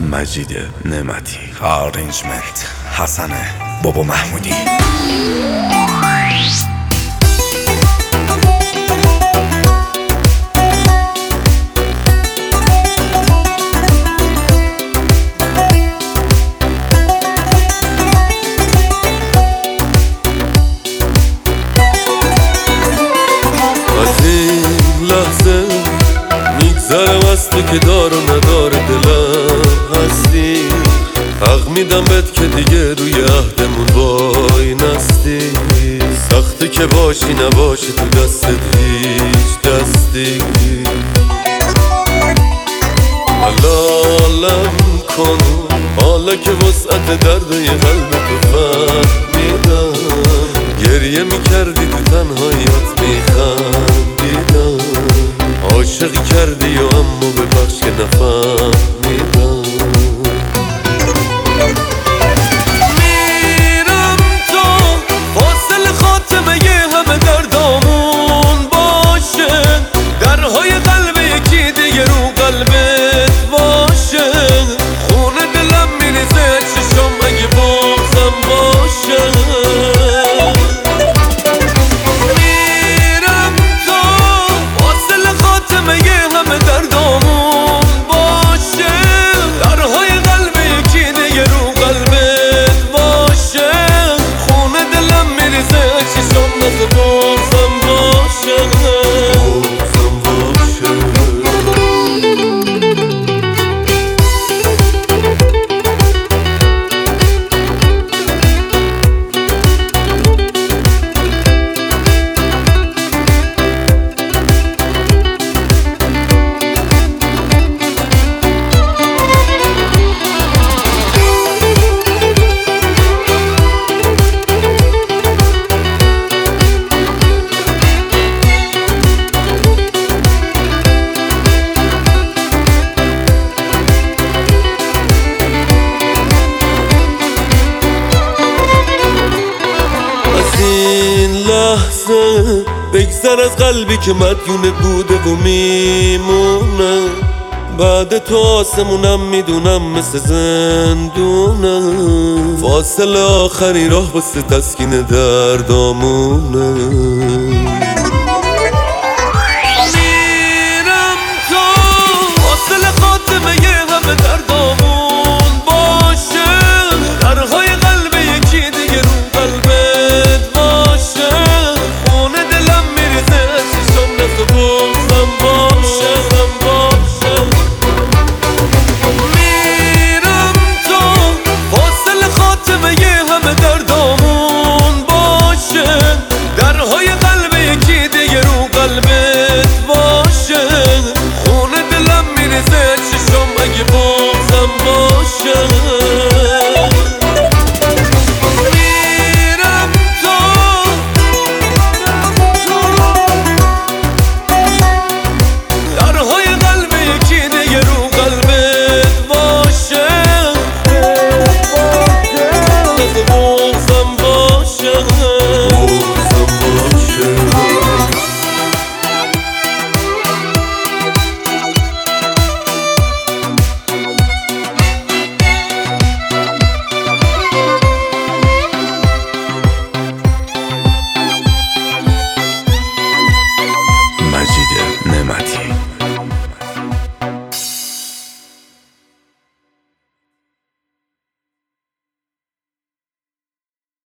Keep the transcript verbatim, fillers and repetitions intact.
مجید نعمتی، آرنجمنت حسن بابا محمودی. از این لحظه میگذرم از تو که دار و ندار دلم هستی. حق میدم بهت که دیگه روی عهدمون وای نستی. سخته که باشی نباشی تو دستت هیچ دستی. حلالم کن حالا که وسعت درد یه قلب تو فهمیدم. گریه میکردی تو تنهاییت میخندیدم. عاشقی کردی و اما ببخش که نفهمیدم. میرم تا فاصل خاتمه همه دردامون باشه. درهای قلب یکی دیگه رو قلبت باشه. خونه دلم میریزه چشم اگه بغضم باشه. همه دردامون باشه. درهای قلب یکی دیگه رو قلبت باشه. خونه دلم میریزه چشم نزه بغضم باشه. بغضم باشه. بگذر از قلبی که مدیون بوده و میمونه. بعد تو آسمونم میدونم مثل زندونه. فاصله آخری راه واسه تسکین دردامونه. میرم تا فاصله خاتمه همه دردامون باشه. درهای قلب یکی دیگه رو قلبت باشه. بغضم باشه. میرم تا فاصل خاتمه همه دردامون باشه. درهای قلب یکی دیگه رو قلبت باشه. خونه دلم میریزه چشم اگه بغضم باشه.